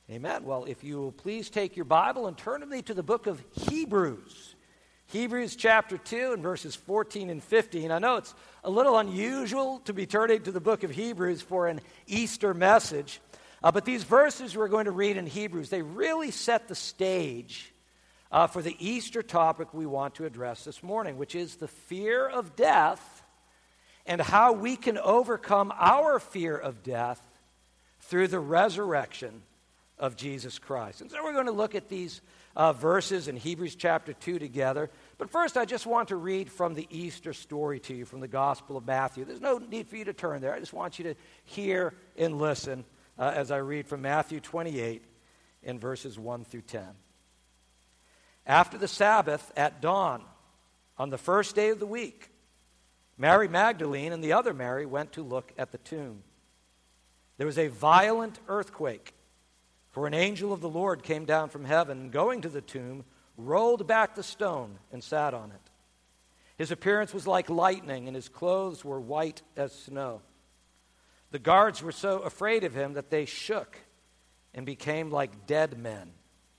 Amen. Well, if you will please take your Bible and turn with me to the book of Hebrews. Hebrews chapter 2 and verses 14 and 15. I know it's a little unusual to be turning to the book of Hebrews for an Easter message, but these verses we're going to read in Hebrews, they really set the stage for the Easter topic we want to address this morning, which is the fear of death and how we can overcome our fear of death through the resurrection of Jesus Christ. And so we're going to look at these verses in Hebrews chapter 2 together. But first, I just want to read from the Easter story to you from the Gospel of Matthew. There's no need for you to turn there. I just want you to hear and listen as I read from Matthew 28 in verses 1 through 10. After the Sabbath at dawn, on the first day of the week, Mary Magdalene and the other Mary went to look at the tomb. There was a violent earthquake, for an angel of the Lord came down from heaven, and going to the tomb, rolled back the stone and sat on it. His appearance was like lightning, and his clothes were white as snow. The guards were so afraid of him that they shook and became like dead men.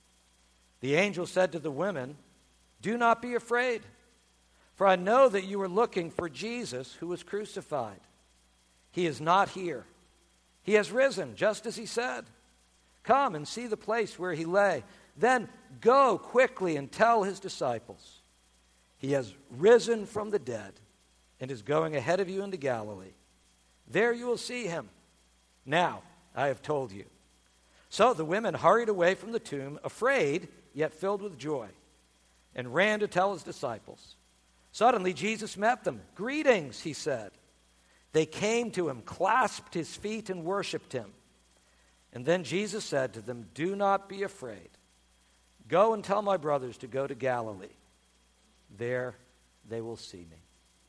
The angel said to the women, "Do not be afraid, for I know that you are looking for Jesus who was crucified. He is not here. He has risen, just as he said. Come and see the place where he lay. Then go quickly and tell his disciples, he has risen from the dead and is going ahead of you into Galilee. There you will see him. Now I have told you." So the women hurried away from the tomb, afraid, yet filled with joy, and ran to tell his disciples. Suddenly Jesus met them. "Greetings," he said. They came to him, clasped his feet, and worshipped him. And then Jesus said to them, "Do not be afraid. Go and tell my brothers to go to Galilee. There they will see me."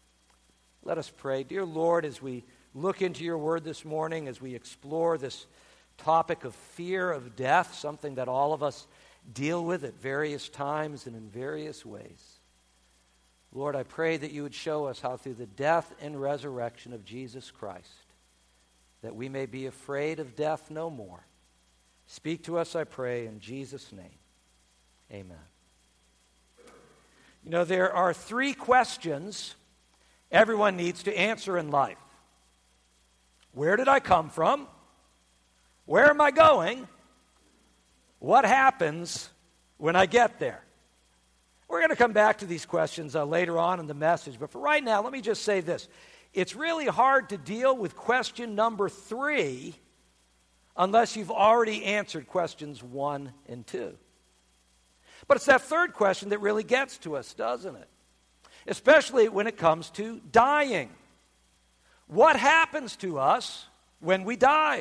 Let us pray. Dear Lord, as we look into your word this morning, as we explore this topic of fear of death, something that all of us deal with at various times and in various ways, Lord, I pray that you would show us how through the death and resurrection of Jesus Christ, that we may be afraid of death no more. Speak to us, I pray, in Jesus' name. Amen. You know, there are three questions everyone needs to answer in life. Where did I come from? Where am I going? What happens when I get there? We're going to come back to these questions later on in the message, but for right now, let me just say this. It's really hard to deal with question number 3 unless you've already answered questions 1 and 2. But it's that third question that really gets to us, doesn't it? Especially when it comes to dying. What happens to us when we die?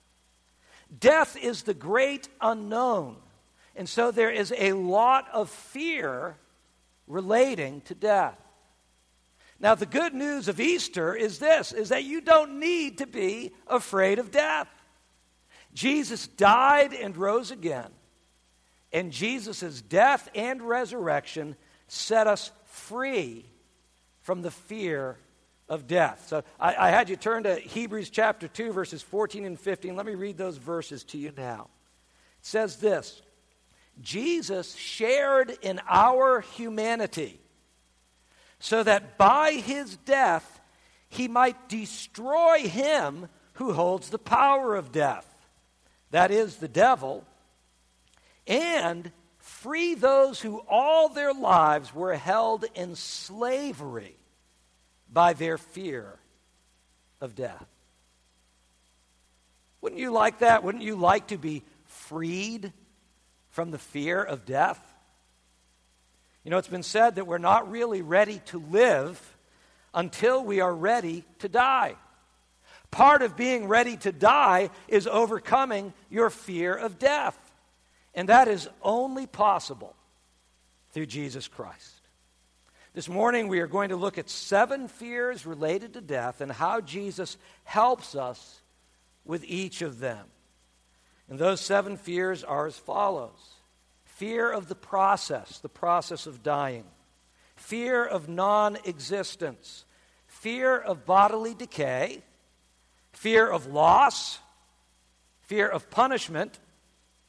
Death is the great unknown, and so there is a lot of fear relating to death. Now, the good news of Easter is this, is that you don't need to be afraid of death. Jesus died and rose again, and Jesus' death and resurrection set us free from the fear of death. So I had you turn to Hebrews chapter 2, verses 14 and 15. Let me read those verses to you now. It says this, "Jesus shared in our humanity, so that by his death he might destroy him who holds the power of death, that is, the devil, and free those who all their lives were held in slavery by their fear of death." Wouldn't you like that? Wouldn't you like to be freed from the fear of death? You know, it's been said that we're not really ready to live until we are ready to die. Part of being ready to die is overcoming your fear of death. And that is only possible through Jesus Christ. This morning we are going to look at 7 fears related to death and how Jesus helps us with each of them. And those 7 fears are as follows. Fear of the process of dying. Fear of non-existence. Fear of bodily decay. Fear of loss. Fear of punishment.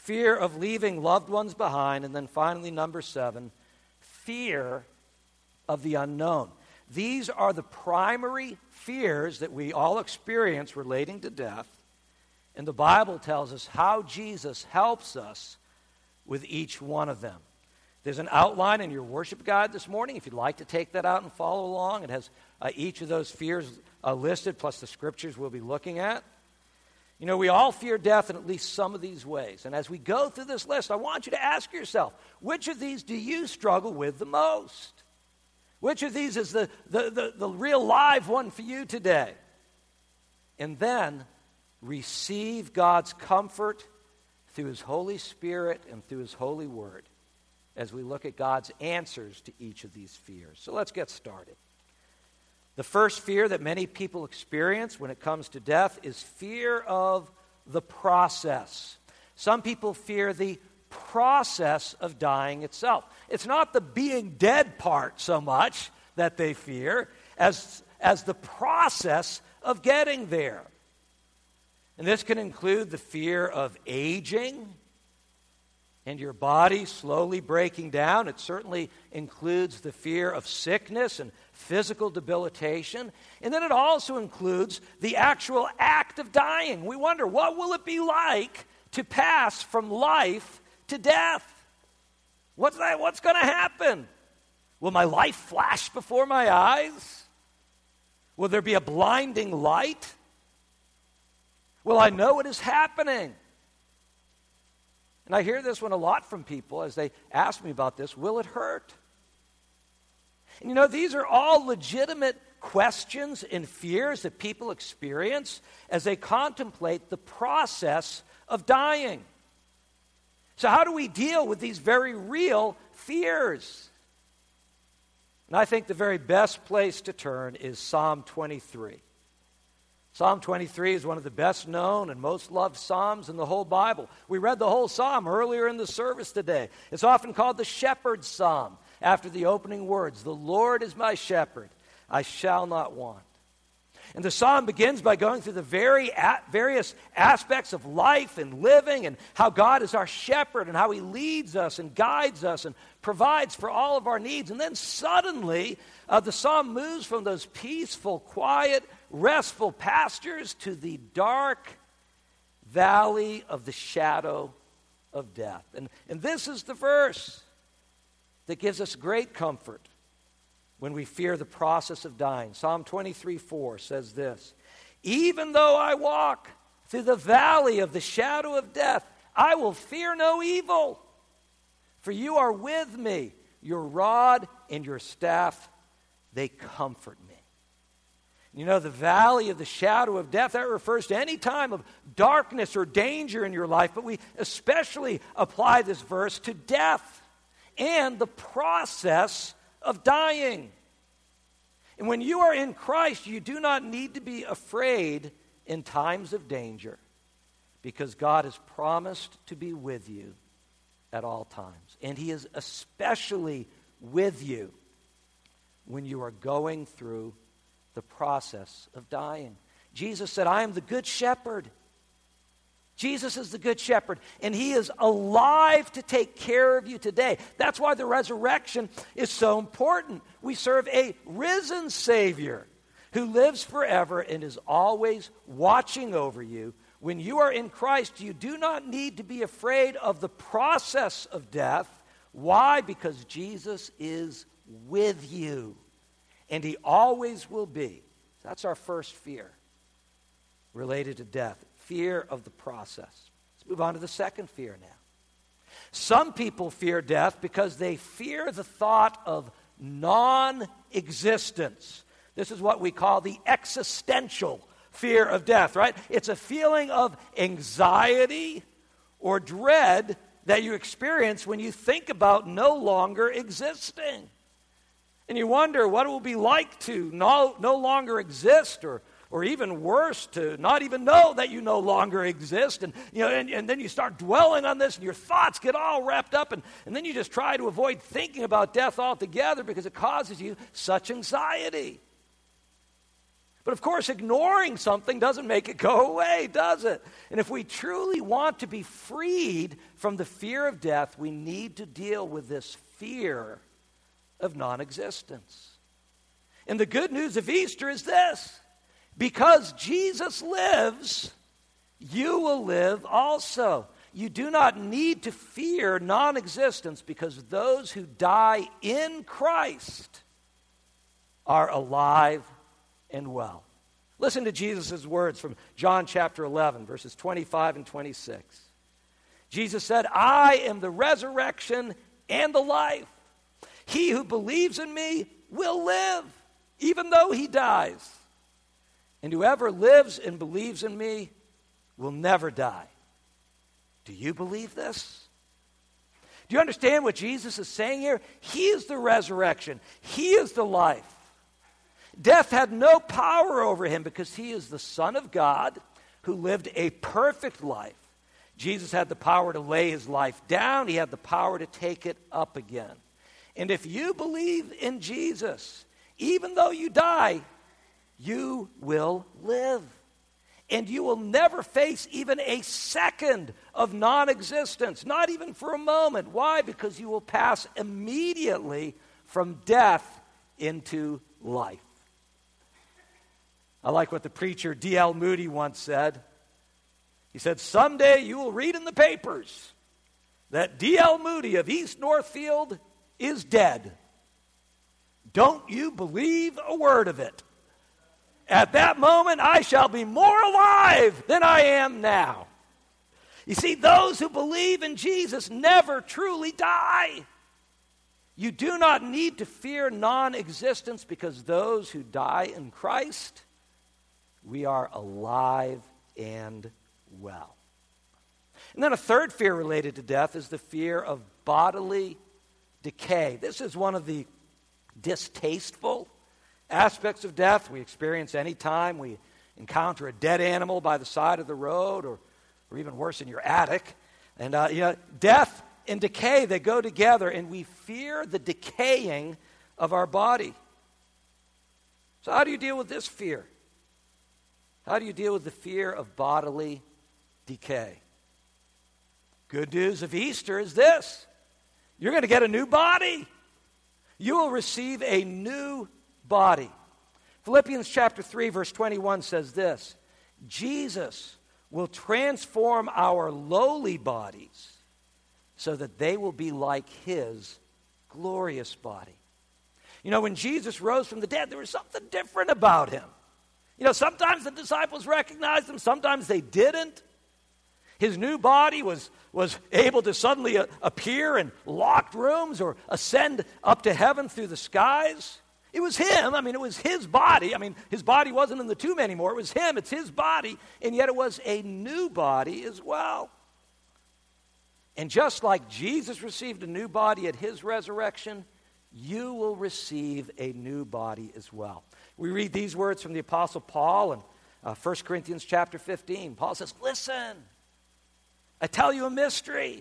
fear of leaving loved ones behind, and then finally, number 7, fear of the unknown. These are the primary fears that we all experience relating to death, and the Bible tells us how Jesus helps us with each one of them. There's an outline in your worship guide this morning. If you'd like to take that out and follow along, it has each of those fears listed, plus the scriptures we'll be looking at. You know, we all fear death in at least some of these ways. And as we go through this list, I want you to ask yourself, which of these do you struggle with the most? Which of these is the real live one for you today? And then receive God's comfort through His Holy Spirit and through His holy word as we look at God's answers to each of these fears. So let's get started. The first fear that many people experience when it comes to death is fear of the process. Some people fear the process of dying itself. It's not the being dead part so much that they fear as the process of getting there. And this can include the fear of aging and your body slowly breaking down. It certainly includes the fear of sickness and physical debilitation. And then it also includes the actual act of dying. We wonder, what will it be like to pass from life to death? What's going to happen? Will my life flash before my eyes? Will there be a blinding light? Will I know what is happening? And I hear this one a lot from people as they ask me about this. Will it hurt? And you know, these are all legitimate questions and fears that people experience as they contemplate the process of dying. So how do we deal with these very real fears? And I think the very best place to turn is Psalm 23. Psalm 23 is one of the best known and most loved psalms in the whole Bible. We read the whole psalm earlier in the service today. It's often called the shepherd's psalm after the opening words, "The Lord is my shepherd, I shall not want." And the psalm begins by going through the various aspects of life and living and how God is our shepherd and how He leads us and guides us and provides for all of our needs. And then suddenly, the psalm moves from those peaceful, quiet, restful pastures to the dark valley of the shadow of death. And this is the verse that gives us great comfort when we fear the process of dying. Psalm 23:4 says this, "Even though I walk through the valley of the shadow of death, I will fear no evil, for you are with me. Your rod and your staff, they comfort me." You know, the valley of the shadow of death, that refers to any time of darkness or danger in your life, but we especially apply this verse to death and the process of dying. And when you are in Christ, you do not need to be afraid in times of danger, because God has promised to be with you at all times. And He is especially with you when you are going through the process of dying. Jesus said, "I am the good shepherd." Jesus is the good shepherd, and He is alive to take care of you today. That's why the resurrection is so important. We serve a risen Savior who lives forever and is always watching over you. When you are in Christ, you do not need to be afraid of the process of death. Why? Because Jesus is with you, and He always will be. That's our first fear related to death. Fear of the process. Let's move on to the second fear now. Some people fear death because they fear the thought of non-existence. This is what we call the existential fear of death, right? It's a feeling of anxiety or dread that you experience when you think about no longer existing. And you wonder what it will be like to no longer exist, or even worse, to not even know that you no longer exist. And then you start dwelling on this, and your thoughts get all wrapped up, and then you just try to avoid thinking about death altogether because it causes you such anxiety. But of course, ignoring something doesn't make it go away, does it? And if we truly want to be freed from the fear of death, we need to deal with this fear of non-existence. And the good news of Easter is this: because Jesus lives, you will live also. You do not need to fear non-existence, because those who die in Christ are alive and well. Listen to Jesus' words from John chapter 11, verses 25 and 26. Jesus said, "I am the resurrection and the life. He who believes in me will live, even though he dies. And whoever lives and believes in me will never die." Do you believe this? Do you understand what Jesus is saying here? He is the resurrection. He is the life. Death had no power over him because he is the Son of God who lived a perfect life. Jesus had the power to lay his life down. He had the power to take it up again. And if you believe in Jesus, even though you die, you will live. And you will never face even a second of non-existence, not even for a moment. Why? Because you will pass immediately from death into life. I like what the preacher D.L. Moody once said. He said, "Someday you will read in the papers that D.L. Moody of East Northfield is dead. Don't you believe a word of it. At that moment, I shall be more alive than I am now." You see, those who believe in Jesus never truly die. You do not need to fear non-existence, because those who die in Christ, we are alive and well. And then a third fear related to death is the fear of bodily decay. This is one of the distasteful aspects of death we experience anytime we encounter a dead animal by the side of the road, or even worse, in your attic. And death and decay, they go together, and we fear the decaying of our body. So how do you deal with this fear? How do you deal with the fear of bodily decay? Good news of Easter is this: you're going to get a new body. You will receive a new body. Philippians chapter 3, verse 21 says this: Jesus will transform our lowly bodies so that they will be like his glorious body. You know, when Jesus rose from the dead, there was something different about him. You know, sometimes the disciples recognized him, sometimes they didn't. His new body was able to suddenly appear in locked rooms or ascend up to heaven through the skies. It was him. It was his body. His body wasn't in the tomb anymore. It was him. It's his body. And yet it was a new body as well. And just like Jesus received a new body at his resurrection, you will receive a new body as well. We read these words from the Apostle Paul in 1 Corinthians chapter 15. Paul says, "Listen, I tell you a mystery.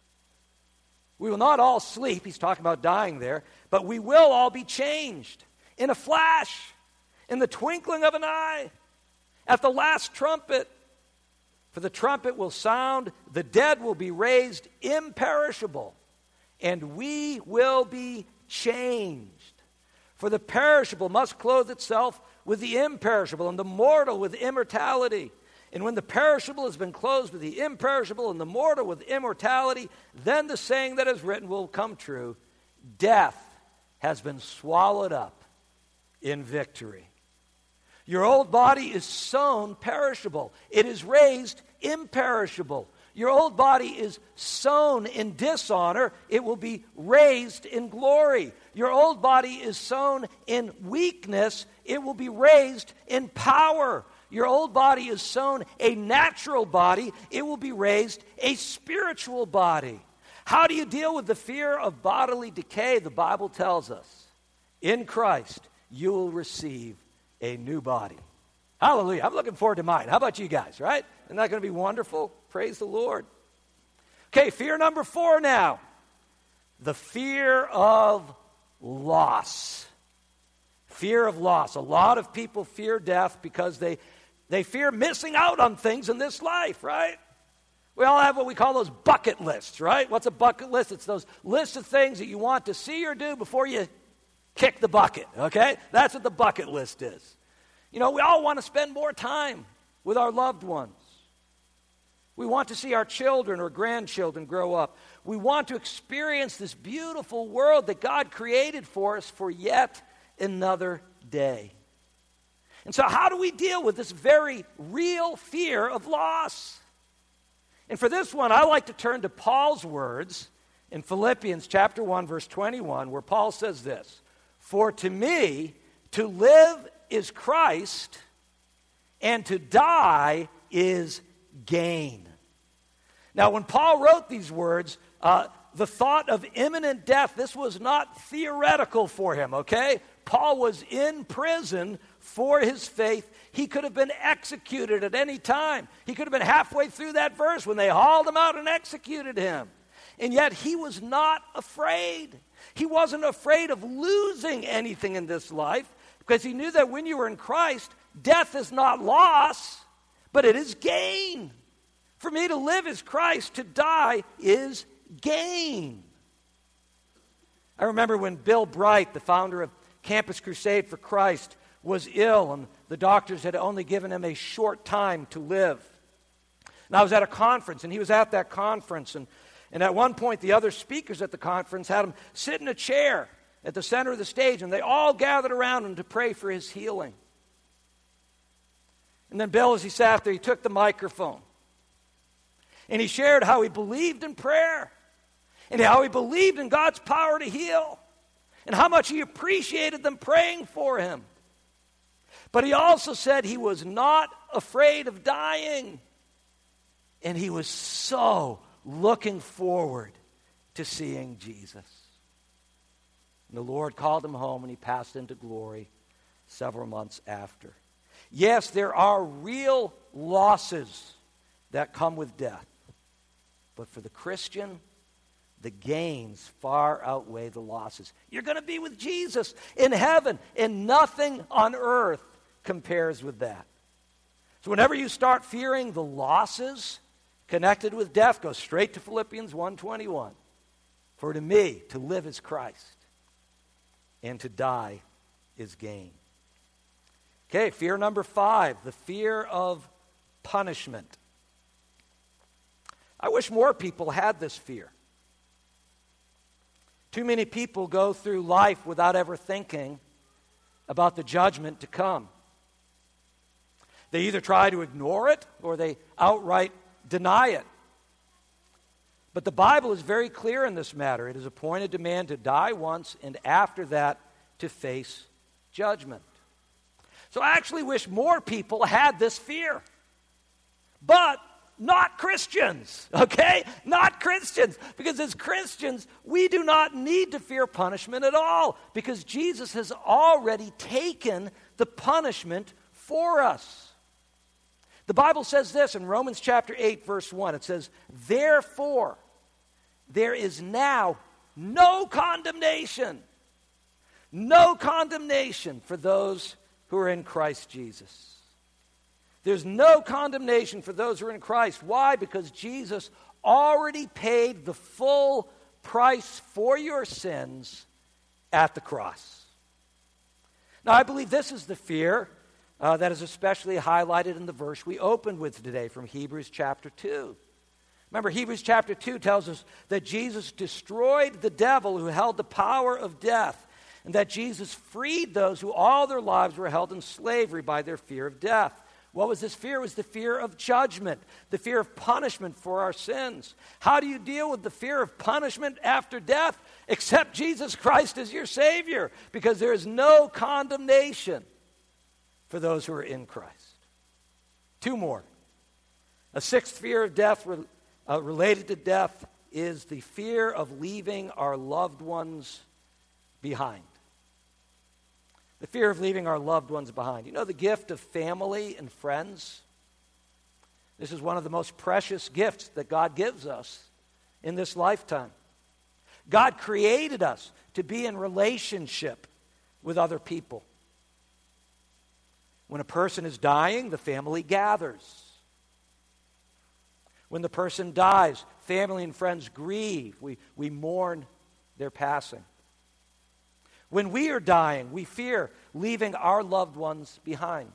We will not all sleep," he's talking about dying there, "but we will all be changed in a flash, in the twinkling of an eye, at the last trumpet. For the trumpet will sound, the dead will be raised imperishable, and we will be changed. For the perishable must clothe itself with the imperishable, and the mortal with immortality. And when the perishable has been clothed with the imperishable, and the mortal with immortality, then the saying that is written will come true: death has been swallowed up in victory." Your old body is sown perishable. It is raised imperishable. Your old body is sown in dishonor. It will be raised in glory. Your old body is sown in weakness. It will be raised in power. Your old body is sown a natural body. It will be raised a spiritual body. How do you deal with the fear of bodily decay? The Bible tells us, in Christ, you will receive a new body. Hallelujah. I'm looking forward to mine. How about you guys, right? Isn't that going to be wonderful? Praise the Lord. Okay, fear number 4 now. The fear of loss. Fear of loss. A lot of people fear death because they fear missing out on things in this life, right? We all have what we call those bucket lists, right? What's a bucket list? It's those lists of things that you want to see or do before you kick the bucket, okay? That's what the bucket list is. You know, we all want to spend more time with our loved ones. We want to see our children or grandchildren grow up. We want to experience this beautiful world that God created for us for yet another day. And so how do we deal with this very real fear of loss? And for this one, I like to turn to Paul's words in Philippians chapter 1, verse 21, where Paul says this, "For to me, to live is Christ, and to die is gain." Now, when Paul wrote these words, the thought of imminent death, this was not theoretical for him, okay? Paul was in prison for his faith. He could have been executed at any time. He could have been halfway through that verse when they hauled him out and executed him. And yet he was not afraid. He wasn't afraid of losing anything in this life because he knew that when you were in Christ, death is not loss, but it is gain. For me to live is Christ, to die is gain. I remember when Bill Bright, the founder of Campus Crusade for Christ, was ill and the doctors had only given him a short time to live. And I was at a conference and he was at that conference and at one point the other speakers at the conference had him sit in a chair at the center of the stage and they all gathered around him to pray for his healing. And then Bill, as he sat there, he took the microphone and he shared how he believed in prayer and how he believed in God's power to heal and how much he appreciated them praying for him. But he also said he was not afraid of dying. And he was so looking forward to seeing Jesus. And the Lord called him home and he passed into glory several months after. Yes, there are real losses that come with death. But for the Christian, the gains far outweigh the losses. You're going to be with Jesus in heaven, and nothing on earth compares with that. So whenever you start fearing the losses connected with death, go straight to Philippians 1:21. For to me, to live is Christ, and to die is gain. Okay, fear number 5, the fear of punishment. I wish more people had this fear. Too many people go through life without ever thinking about the judgment to come. They either try to ignore it or they outright deny it. But the Bible is very clear in this matter. It is appointed to man to die once and after that to face judgment. So I actually wish more people had this fear. But not Christians, okay? Not Christians. Because as Christians, we do not need to fear punishment at all because Jesus has already taken the punishment for us. The Bible says this in Romans chapter 8, verse 1. It says, "Therefore, there is now no condemnation. No condemnation for those who are in Christ Jesus." There's no condemnation for those who are in Christ. Why? Because Jesus already paid the full price for your sins at the cross. Now, I believe this is the fear that is especially highlighted in the verse we opened with today from Hebrews chapter 2. Remember, Hebrews chapter 2 tells us that Jesus destroyed the devil who held the power of death, and that Jesus freed those who all their lives were held in slavery by their fear of death. What was this fear? It was the fear of judgment, the fear of punishment for our sins. How do you deal with the fear of punishment after death? Accept Jesus Christ as your Savior, because there is no condemnation for those who are in Christ. 2 more. A 6th fear of death related to death is the fear of leaving our loved ones behind. The fear of leaving our loved ones behind. You know, the gift of family and friends? This is one of the most precious gifts that God gives us in this lifetime. God created us to be in relationship with other people. When a person is dying, the family gathers. When the person dies, family and friends grieve. We mourn their passing. When we are dying, we fear leaving our loved ones behind.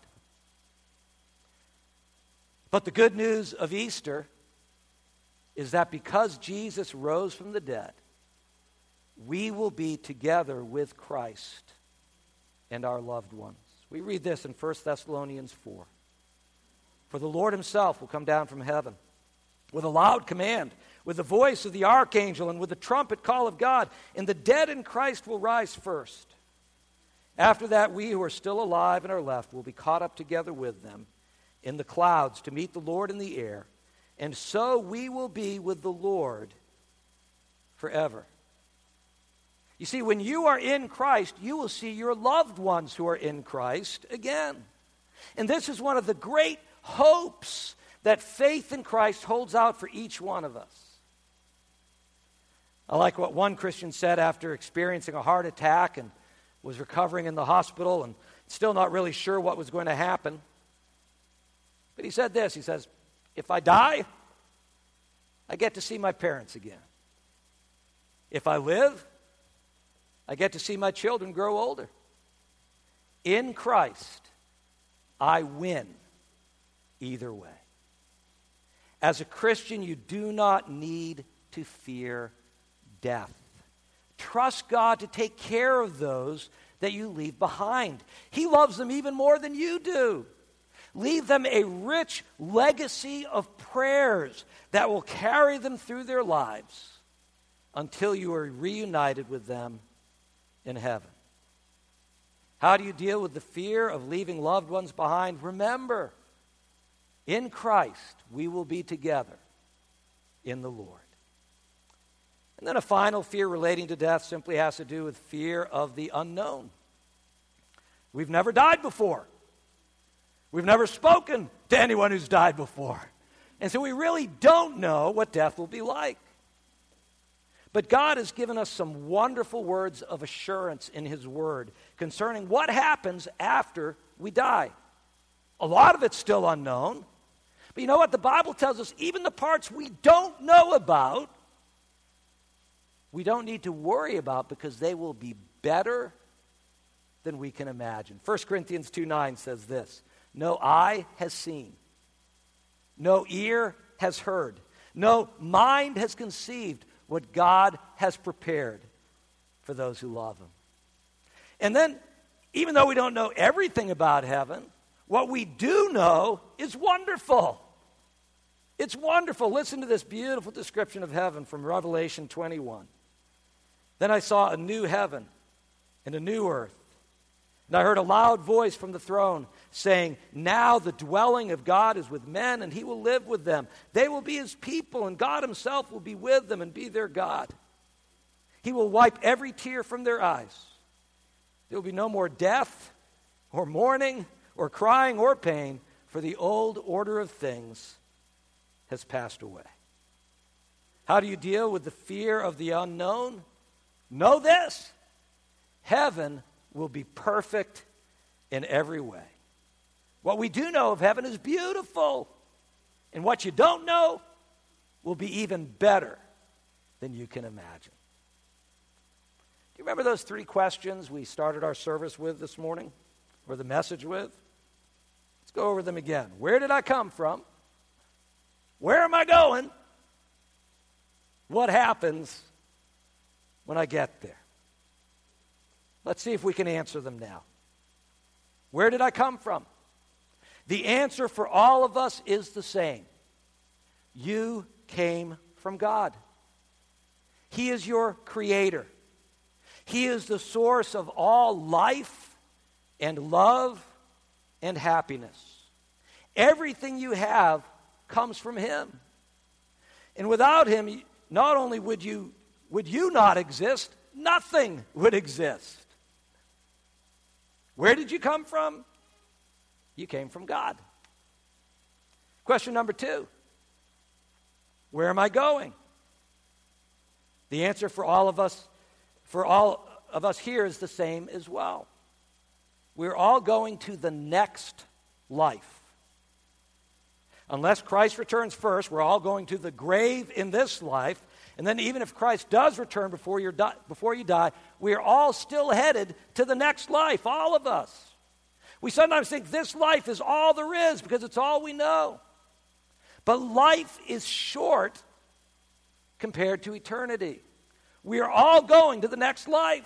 But the good news of Easter is that because Jesus rose from the dead, we will be together with Christ and our loved ones. We read this in 1 Thessalonians 4. For the Lord himself will come down from heaven with a loud command, with the voice of the archangel, and with the trumpet call of God, and the dead in Christ will rise first. After that, we who are still alive and are left will be caught up together with them in the clouds to meet the Lord in the air, and so we will be with the Lord forever. You see, when you are in Christ, you will see your loved ones who are in Christ again. And this is one of the great hopes that faith in Christ holds out for each one of us. I like what one Christian said after experiencing a heart attack and was recovering in the hospital and still not really sure what was going to happen. But he said this, he says, if I die, I get to see my parents again. If I live, I get to see my children grow older. In Christ, I win either way. As a Christian, you do not need to fear death. Trust God to take care of those that you leave behind. He loves them even more than you do. Leave them a rich legacy of prayers that will carry them through their lives until you are reunited with them in heaven. How do you deal with the fear of leaving loved ones behind? Remember, in Christ, we will be together in the Lord. And then a final fear relating to death simply has to do with fear of the unknown. We've never died before. We've never spoken to anyone who's died before. And so we really don't know what death will be like. But God has given us some wonderful words of assurance in his word concerning what happens after we die. A lot of it's still unknown. But you know what? The Bible tells us even the parts we don't know about, we don't need to worry about because they will be better than we can imagine. 1 Corinthians 2:9 says this, no eye has seen, no ear has heard, no mind has conceived what God has prepared for those who love him. And then, even though we don't know everything about heaven, what we do know is wonderful. It's wonderful. Listen to this beautiful description of heaven from Revelation 21. Then I saw a new heaven and a new earth. And I heard a loud voice from the throne saying, now the dwelling of God is with men, and he will live with them. They will be his people, and God himself will be with them and be their God. He will wipe every tear from their eyes. There will be no more death or mourning or crying or pain, for the old order of things has passed away. How do you deal with the fear of the unknown? Know this, heaven will be perfect in every way. What we do know of heaven is beautiful, and what you don't know will be even better than you can imagine. Do you remember those three questions we started our service with this morning, or the message with? Let's go over them again. Where did I come from? Where am I going? What happens when I get there? Let's see if we can answer them now. Where did I come from? The answer for all of us is the same. You came from God. He is your creator. He is the source of all life and love and happiness. Everything you have comes from him. And without him, not only would you not exist, nothing would exist. Where did you come from? You came from God. Question number 2. Where am I going? The answer for all of us here is the same as well. we're all going to the next life. Unless Christ returns first, we're all going to the grave in this life. And then even if Christ does return before you die, we're all still headed to the next life, all of us. We sometimes think this life is all there is because it's all we know. But life is short compared to eternity. We are all going to the next life.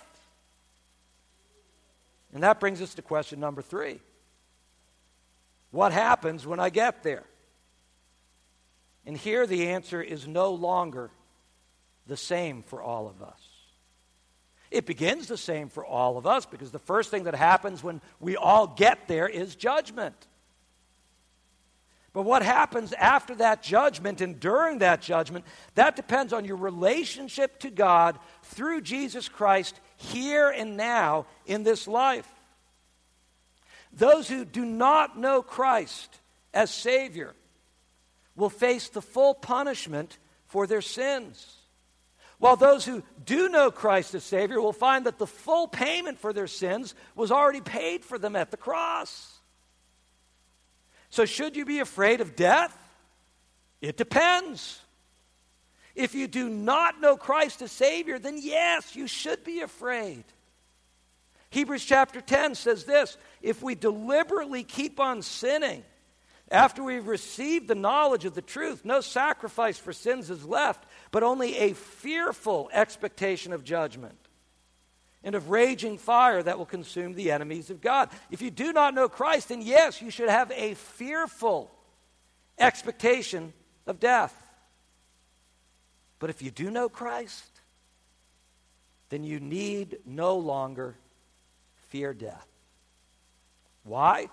And that brings us to question number 3. What happens when I get there? And here the answer is no longer the same for all of us. It begins the same for all of us because the first thing that happens when we all get there is judgment. But what happens after that judgment and during that judgment, that depends on your relationship to God through Jesus Christ here and now in this life. Those who do not know Christ as Savior will face the full punishment for their sins. While those who do know Christ as Savior will find that the full payment for their sins was already paid for them at the cross. So should you be afraid of death? It depends. If you do not know Christ as Savior, then yes, you should be afraid. Hebrews chapter 10 says this, if we deliberately keep on sinning, after we've received the knowledge of the truth, no sacrifice for sins is left, but only a fearful expectation of judgment and of raging fire that will consume the enemies of God. If you do not know Christ, then yes, you should have a fearful expectation of death. But if you do know Christ, then you need no longer fear death. Why?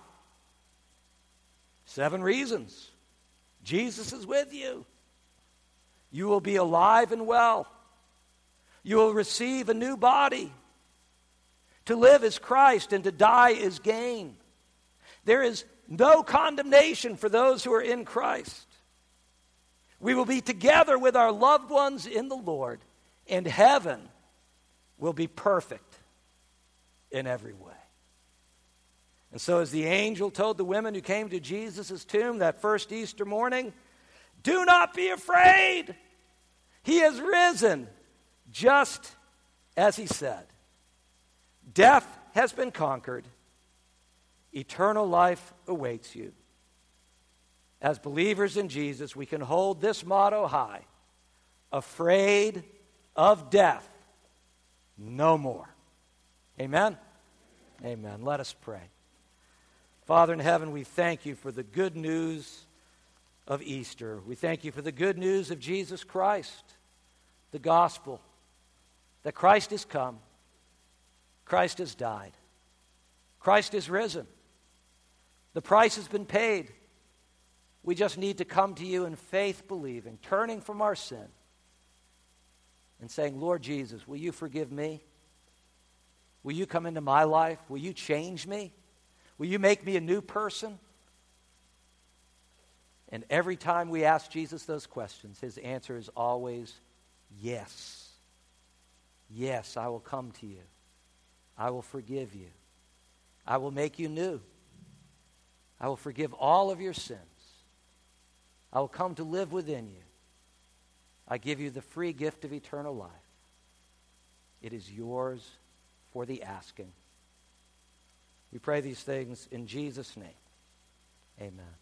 7 reasons. Jesus is with you. You will be alive and well. You will receive a new body. To live is Christ and to die is gain. There is no condemnation for those who are in Christ. We will be together with our loved ones in the Lord, and heaven will be perfect in every way. And so as the angel told the women who came to Jesus' tomb that first Easter morning, do not be afraid. He has risen, just as he said. Death has been conquered. Eternal life awaits you. As believers in Jesus, we can hold this motto high: afraid of death no more. Amen? Amen. Let us pray. Father in heaven, we thank you for the good news of Easter. We thank you for the good news of Jesus Christ, the gospel, that Christ has come, Christ has died, Christ is risen. The price has been paid. We just need to come to you in faith, believing, turning from our sin, and saying, Lord Jesus, will you forgive me? Will you come into my life? Will you change me? Will you make me a new person? And every time we ask Jesus those questions, his answer is always yes. Yes, I will come to you. I will forgive you. I will make you new. I will forgive all of your sins. I will come to live within you. I give you the free gift of eternal life. It is yours for the asking. We pray these things in Jesus' name. Amen.